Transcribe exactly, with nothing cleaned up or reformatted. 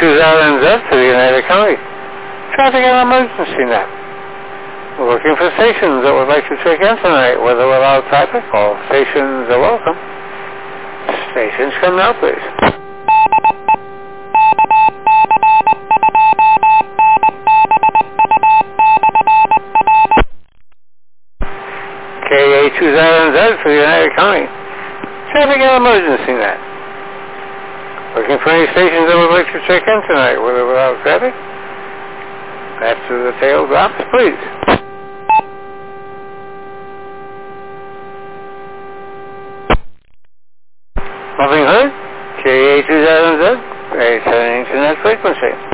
two zero Z to the United County. Traffic and emergency net. We're looking for stations that would like to check in tonight, whether without traffic. All stations are welcome. Stations come now, please. K A two zero Z for the United County. Traffic and emergency net. Looking for any stations that would like to check in tonight, whether without traffic. After the tail drops, please. Nothing heard? K A two zero Z, it's an internet frequency.